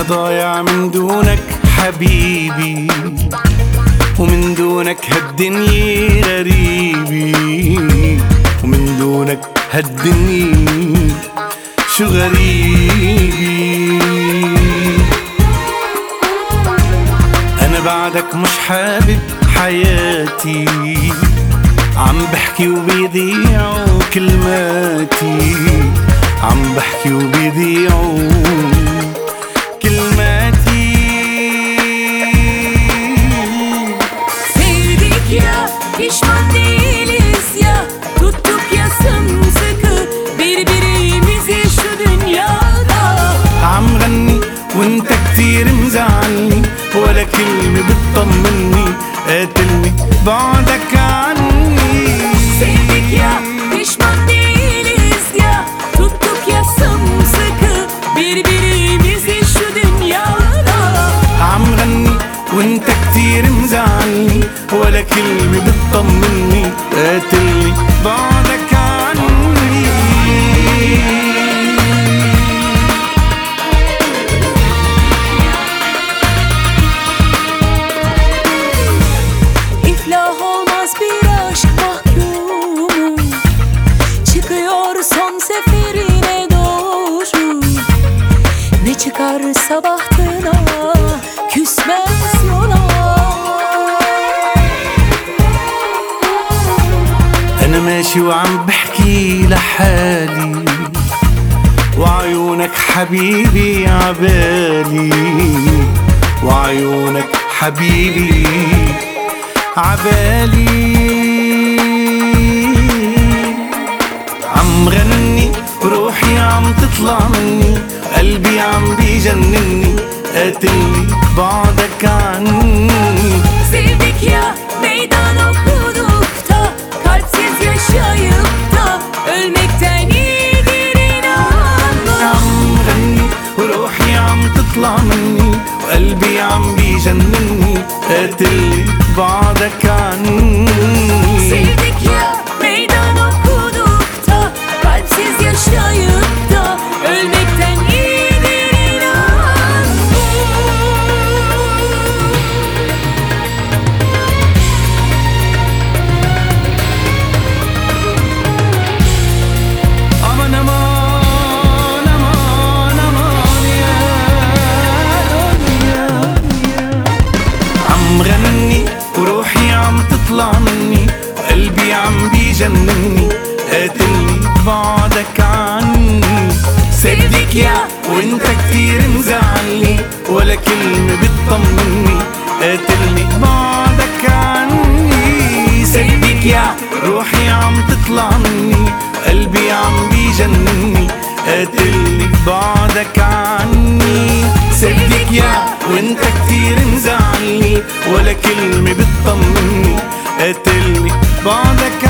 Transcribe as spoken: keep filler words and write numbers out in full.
ضايع من دونك حبيبي، ومن دونك هالدنيا غريبي، ومن دونك هالدنيا شو غريبي. أنا بعدك مش حابب حياتي، عم بحكي وبيضيعوا كلماتي، عم بحكي وبيضيعوا كلماتي. Sevdik ya, pişman değiliz ya, tuttuk ya sımsıkı birbirimizi şu dünyada. عم غني وانت كتير مزعلني، ولا كلمة بتطمني، قاتلني بعدك عني. Sevdik ya, pişman değiliz ya, tuttuk ya sımsıkı birbirimizi şu dünyada. عم غني وانت كتير مزعلني، ولا كلمة بتطمني، قاتلني بعدك عني. İflah olmaz bir aşk mahkumu, çıkıyor son seferine doğru. Ne çıkarsa bahtına küsmez yola. أنا ماشي وعم بحكي لحالي، وعيونك حبيبي عبالي، وعيونك حبيبي عبالي. عم غني وروحي عم تطلع مني، قلبي عم بيجنني، قاتلني بعدك عني. Sevdik ya, meydan okuduk da, kalpsiz yaşayıp da ölmekten iyidir inanma. عم غني وروحي عم تطلع مني، وقلبي عم بيجنني، قاتلني بعدك عني. Sevdik ya, meydan okuduk da, kalpsiz yaşayıp da ölmekten iyidir inanma. aman aman aman aman ya دنيا. عم غني وروحي عم تطلع مني، وقلبي عم بيجنني، قاتلني بعدك عني. صدق يا وانت كتير مزعلني، ولا كلمة بتطمني، قاتلني بعدك عني. صدق يا روحي عم تطلع مني، قلبي عم بيجنني، قاتلني بعدك عني. صدق يا وانت كتير مزعلني، ولا كلمة بتطمني، قاتلني بعدك